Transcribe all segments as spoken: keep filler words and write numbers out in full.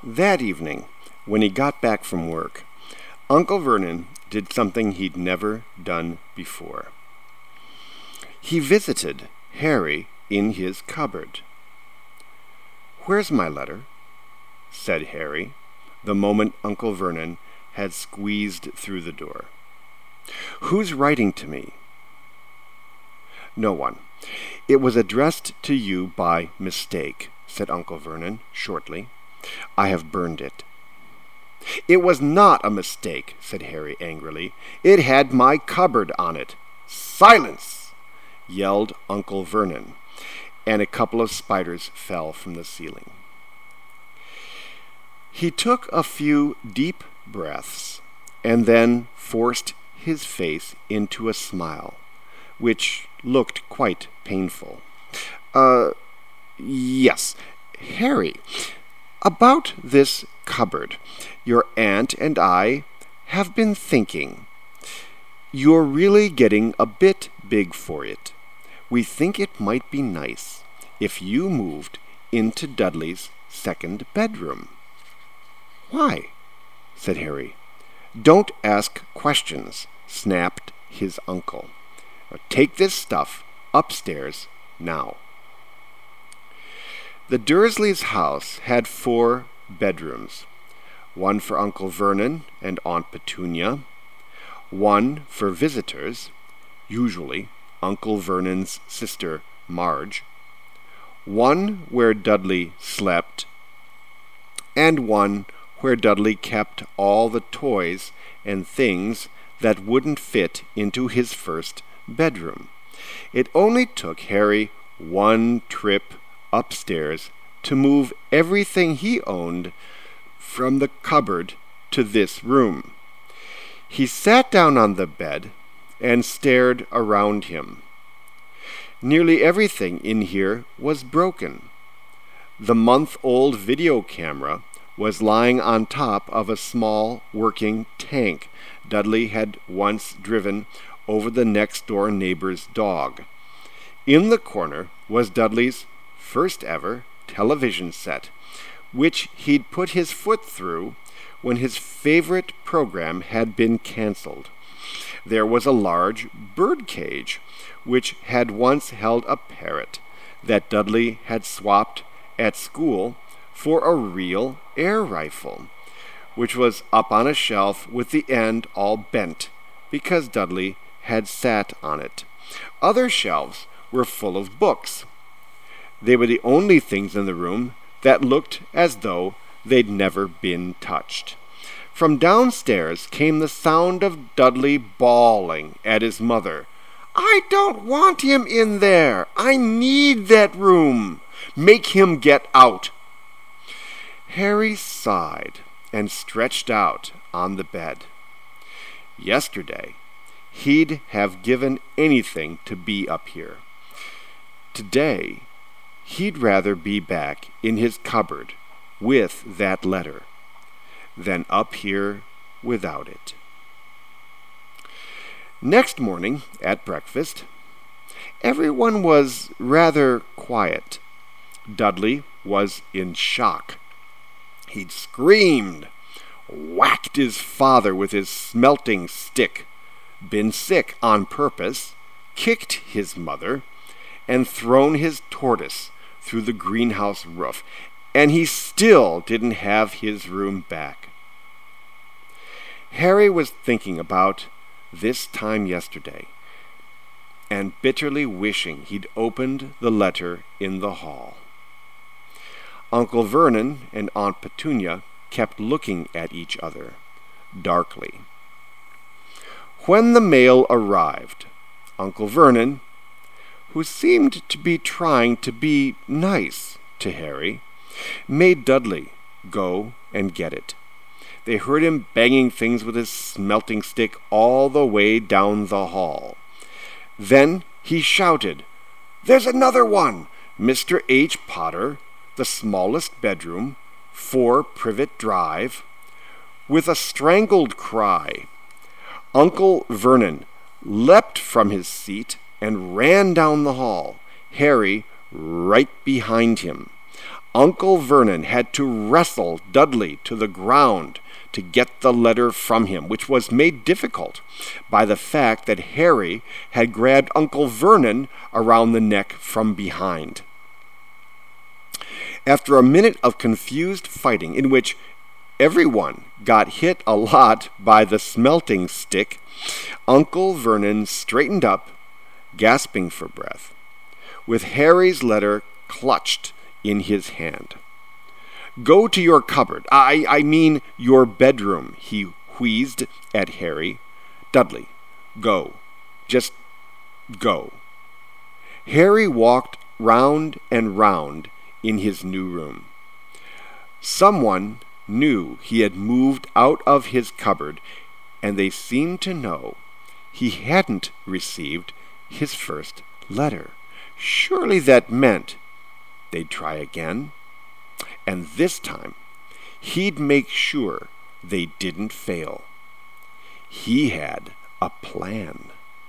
That evening, when he got back from work, Uncle Vernon did something he'd never done before. He visited Harry in his cupboard. "Where's my letter?" said Harry, the moment Uncle Vernon had squeezed through the door. "Who's writing to me?" "No one. It was addressed to you by mistake," said Uncle Vernon shortly. "I have burned it." "It was not a mistake," said Harry angrily. "It had my cupboard on it." "Silence!" yelled Uncle Vernon, and a couple of spiders fell from the ceiling. He took a few deep breaths and then forced his face into a smile, which looked quite painful. Uh, yes, Harry, about this cupboard, your aunt and I have been thinking. You're really getting a bit big for it. We think it might be nice if you moved into Dudley's second bedroom." "Why?" said Harry. "Don't ask questions," snapped his uncle. "Take this stuff upstairs now." The Dursleys' house had four bedrooms, one for Uncle Vernon and Aunt Petunia, one for visitors, usually Uncle Vernon's sister Marge, one where Dudley slept, and one where Dudley kept all the toys and things that wouldn't fit into his first bedroom. It only took Harry one trip upstairs to move everything he owned from the cupboard to this room. He sat down on the bed and stared around him. Nearly everything in here was broken. The month-old video camera was lying on top of a small working tank Dudley had once driven over the next-door neighbor's dog. In the corner was Dudley's first ever television set, which he'd put his foot through when his favorite program had been canceled. There was a large bird cage, which had once held a parrot that Dudley had swapped at school for a real air rifle, which was up on a shelf with the end all bent because Dudley had sat on it. Other shelves were full of books. They were the only things in the room that looked as though they'd never been touched. From downstairs came the sound of Dudley bawling at his mother. "I don't want him in there. I need that room. Make him get out." Harry sighed and stretched out on the bed. Yesterday, he'd have given anything to be up here. Today, he'd rather be back in his cupboard with that letter than up here without it. Next morning, at breakfast, everyone was rather quiet. Dudley was in shock. He'd screamed, whacked his father with his smelting stick, been sick on purpose, kicked his mother, and thrown his tortoise through the greenhouse roof, and he still didn't have his room back. Harry was thinking about this time yesterday, and bitterly wishing he'd opened the letter in the hall. Uncle Vernon and Aunt Petunia kept looking at each other, darkly. When the mail arrived, Uncle Vernon, who seemed to be trying to be nice to Harry, made Dudley go and get it. They heard him banging things with his smelting stick all the way down the hall. Then he shouted, "There's another one! Mister H. Potter, the smallest bedroom, four Privet Drive." With a strangled cry, Uncle Vernon leapt from his seat and ran down the hall, Harry right behind him. Uncle Vernon had to wrestle Dudley to the ground to get the letter from him, which was made difficult by the fact that Harry had grabbed Uncle Vernon around the neck from behind. After a minute of confused fighting, in which everyone got hit a lot by the smelting stick, Uncle Vernon straightened up, gasping for breath, with Harry's letter clutched in his hand. "Go to your cupboard. I, I mean your bedroom," he wheezed at Harry. "Dudley, go. Just go." Harry walked round and round in his new room. Someone knew he had moved out of his cupboard, and they seemed to know he hadn't received his first letter. Surely that meant they'd try again, and this time he'd make sure they didn't fail. He had a plan.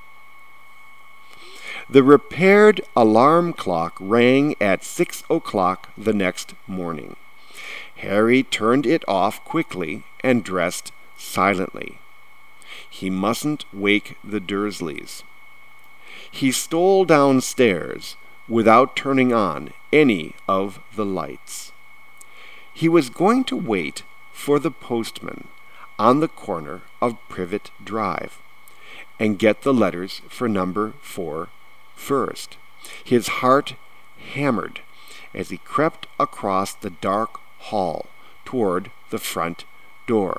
The repaired alarm clock rang at six o'clock the next morning. Harry turned it off quickly and dressed silently. He mustn't wake the Dursleys. He stole downstairs without turning on any of the lights. He was going to wait for the postman on the corner of Privet Drive and get the letters for number four first. His heart hammered as he crept across the dark hall toward the front door.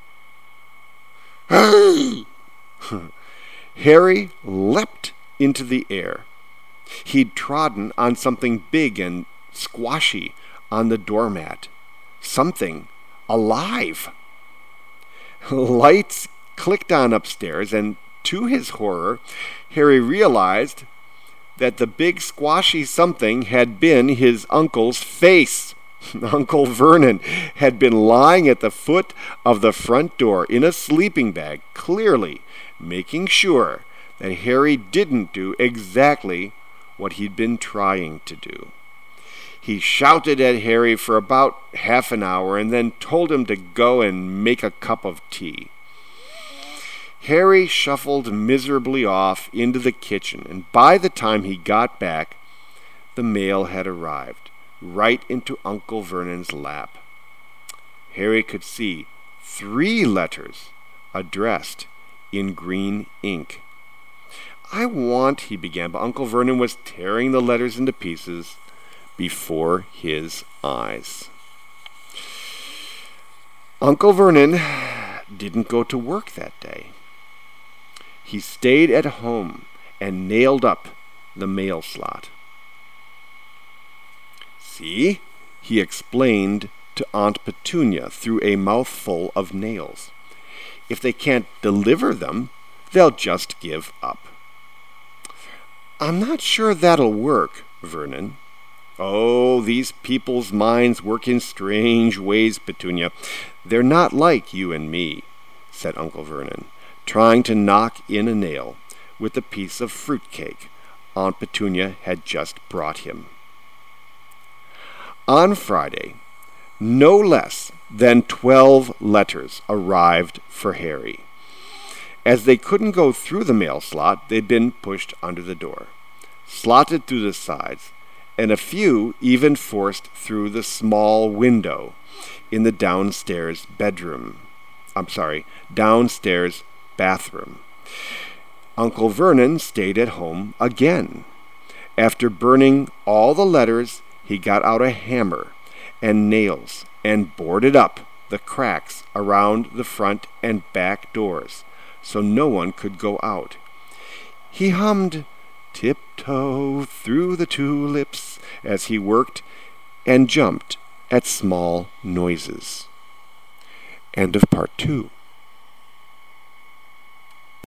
Harry leapt into the air. He'd trodden on something big and squashy on the doormat. Something alive. Lights clicked on upstairs, and to his horror, Harry realized that the big squashy something had been his uncle's face. Uncle Vernon had been lying at the foot of the front door in a sleeping bag, clearly making sure that Harry didn't do exactly what he'd been trying to do. He shouted at Harry for about half an hour and then told him to go and make a cup of tea. Harry shuffled miserably off into the kitchen, and by the time he got back, the mail had arrived, right into Uncle Vernon's lap. Harry could see three letters addressed in green ink. "I want," he began, but Uncle Vernon was tearing the letters into pieces before his eyes. Uncle Vernon didn't go to work that day. He stayed at home and nailed up the mail slot. "See," he explained to Aunt Petunia through a mouthful of nails. "If they can't deliver them, they'll just give up." "I'm not sure that'll work, Vernon." "Oh, these people's minds work in strange ways, Petunia. They're not like you and me," said Uncle Vernon, trying to knock in a nail with a piece of fruitcake Aunt Petunia had just brought him. On Friday, no less than twelve letters arrived for Harry. As they couldn't go through the mail slot, they'd been pushed under the door, slotted through the sides, and a few even forced through the small window in the downstairs bedroom. I'm sorry, downstairs bathroom. Uncle Vernon stayed at home again. After burning all the letters, he got out a hammer and nails and boarded up the cracks around the front and back doors so no one could go out. He hummed "Tiptoe Through the Tulips" as he worked and jumped at small noises. End of part two.